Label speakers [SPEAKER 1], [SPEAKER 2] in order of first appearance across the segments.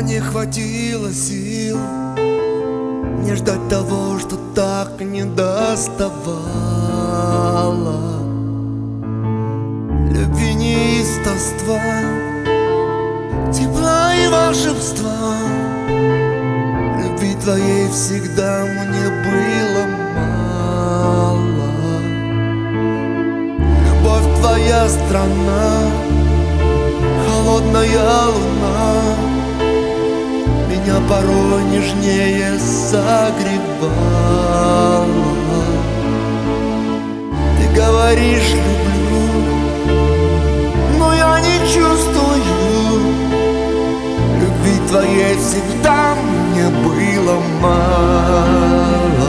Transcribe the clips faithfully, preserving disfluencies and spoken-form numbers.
[SPEAKER 1] не хватило сил не ждать того, что так не доставало. Любви, неистовства, тепла и волшебства. Любви твоей всегда мне было мало. Любовь твоя страна, холодная луна меня порой нежнее согревала. Ты говоришь люблю, но я не чувствую. Любви твоей всегда мне было мало.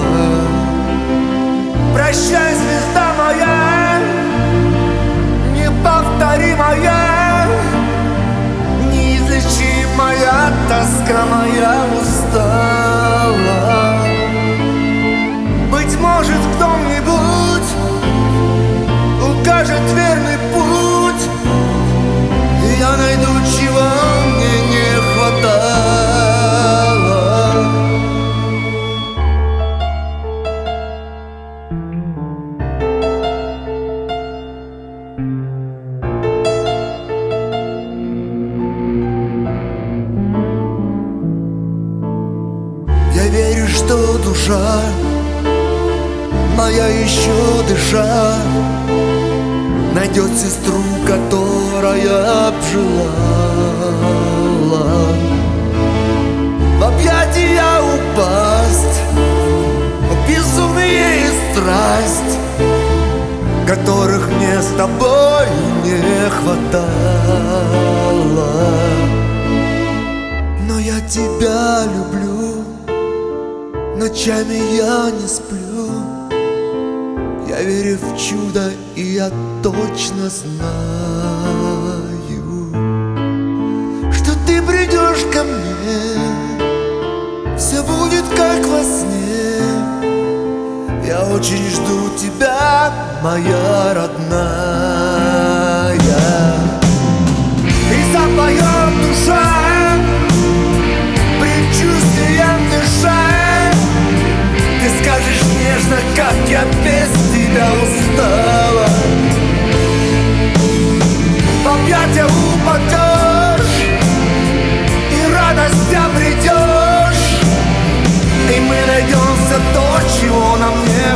[SPEAKER 1] Прощай, звезда моя, неповторимая, неизлечимая тоска моя устала. Быть может, кто-нибудь укажет верный путь, и я найду, чего мне не хватало. Я верю, что душа моя, еще дыша, найдет сестру, которая обжелала в объятия упасть, безумие и страсть, которых мне с тобой не хватало. Но я тебя люблю, ночами я не сплю. Я верю в чудо, и я точно знаю, что ты придешь ко мне, все будет как во сне. Я очень жду тебя, моя родная. И запоет душа, предчувствием дыша. Ты скажешь нежно, как я без тебя устала. В объятия упадешь, и радость обретешь, и мы найдем все то, чего нам не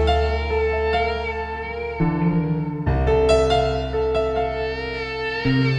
[SPEAKER 1] хватало.